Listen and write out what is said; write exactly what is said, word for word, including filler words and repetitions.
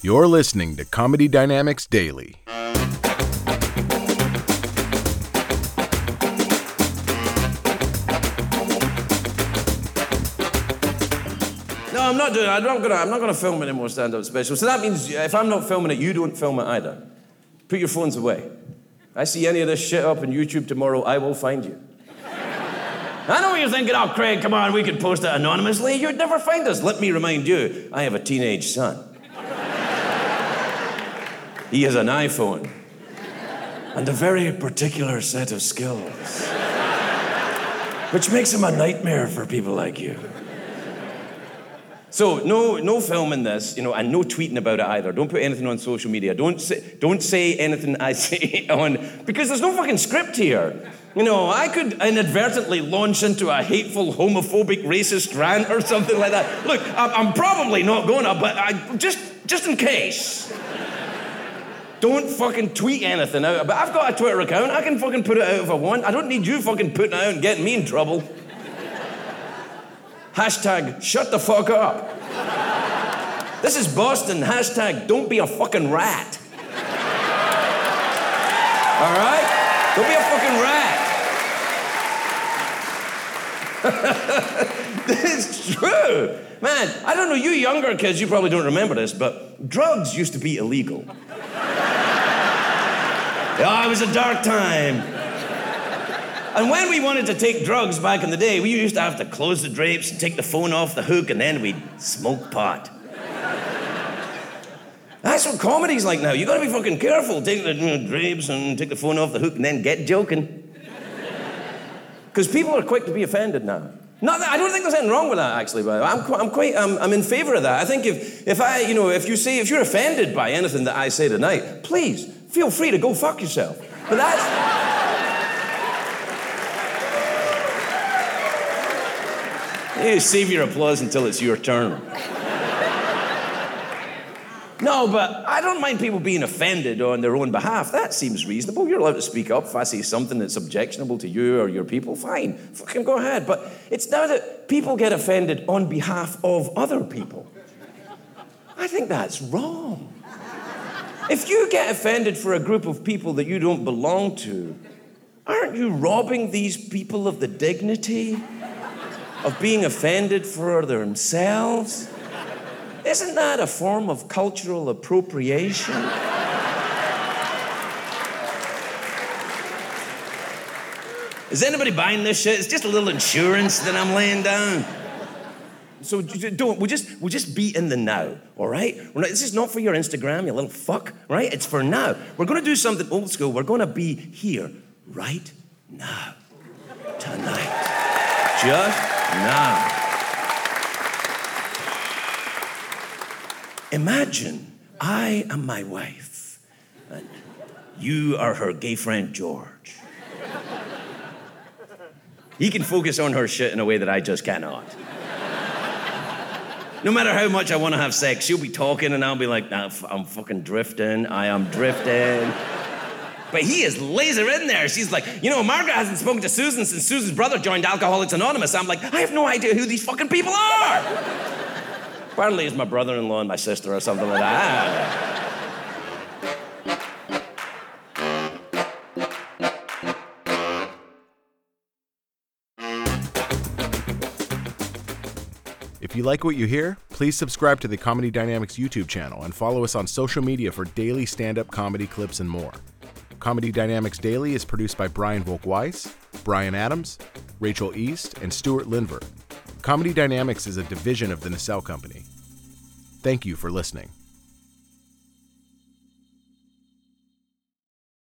You're listening to Comedy Dynamics Daily. No, I'm not doing. I'm not gonna. I'm not gonna film any more stand-up specials. So that means if I'm not filming it, you don't film it either. Put your phones away. I see any of this shit up on YouTube tomorrow, I will find you. I know what you're thinking. Oh, Craig, come on, we could post it anonymously. You'd never find us. Let me remind you, I have a teenage son. He has an iPhone and a very particular set of skills, which makes him a nightmare for people like you. So no, no filming this, you know, and no tweeting about it either. Don't put anything on social media. Don't say, don't say anything I say on, because there's no fucking script here. You know, I could inadvertently launch into a hateful, homophobic, racist rant or something like that. Look, I'm probably not gonna, but I just, just in case. Don't fucking tweet anything out. But I've got a Twitter account. I can fucking put it out if I want. I don't need you fucking putting it out and getting me in trouble. Hashtag shut the fuck up. This is Boston. Hashtag don't be a fucking rat. All right? Don't be a fucking rat. This is true. Man, I don't know, you younger kids, you probably don't remember this, but drugs used to be illegal. Yeah, it was a dark time. And when we wanted to take drugs back in the day, we used to have to close the drapes and take the phone off the hook, and then we'd smoke pot. That's what comedy's like now. You gotta be fucking careful. Take the you know, drapes and take the phone off the hook and then get joking. Because people are quick to be offended now. Not that, I don't think there's anything wrong with that, actually, but I'm, qu- I'm quite, I'm, I'm in favor of that. I think if, if I, you know, if you say, if you're offended by anything that I say tonight, please, feel free to go fuck yourself. But that's... You save your applause until it's your turn. No, but I don't mind people being offended on their own behalf. That seems reasonable. You're allowed to speak up if I say something that's objectionable to you or your people. Fine, fucking go ahead. But it's now that people get offended on behalf of other people. I think that's wrong. If you get offended for a group of people that you don't belong to, aren't you robbing these people of the dignity of being offended for themselves? Isn't that a form of cultural appropriation? Is anybody buying this shit? It's just a little insurance that I'm laying down. So don't, we'll just, we'll just be in the now, all right? We're not, this is not for your Instagram, you little fuck, right? It's for now. We're gonna do something old school. We're gonna be here, right now, tonight, just now. Imagine I am my wife, and you are her gay friend, George. He can focus on her shit in a way that I just cannot. No matter how much I want to have sex, she'll be talking and I'll be like, nah, I'm fucking drifting, I am drifting. But he is laser in there. She's like, you know, Margaret hasn't spoken to Susan since Susan's brother joined Alcoholics Anonymous. I'm like, I have no idea who these fucking people are. Apparently it's my brother-in-law and my sister or something like that. If you like what you hear, please subscribe to the Comedy Dynamics YouTube channel and follow us on social media for daily stand-up comedy clips and more. Comedy Dynamics Daily is produced by Brian Volk-Weiss, Brian Adams, Rachel East, and Stuart Lindbergh. Comedy Dynamics is a division of the Nacelle Company. Thank you for listening.